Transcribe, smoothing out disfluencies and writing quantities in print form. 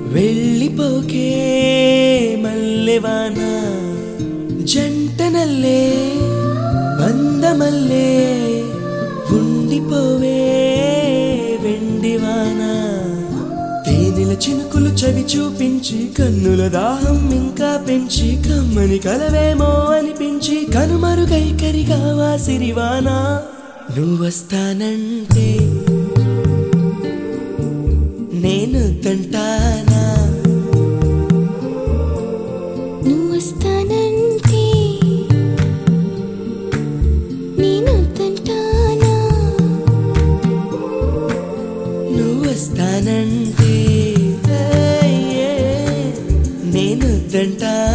వెళ్ళిపోకే మల్లెవాన జంటనల్లే బందమల్లే ఉండిపోవే వెండివాన తేనెల చినుకులు చవి చూపించి కన్నుల దాహం ఇంకా పెంచి కమ్మని కలవేమో అనిపించి కనుమరుగైకరిగా వాసిరివాన నువ్వొస్తానంటే నేను తంటానా నువ్వొస్తానంటే నేను తంటానా నువ్వొస్తానంటే నేను తంటానా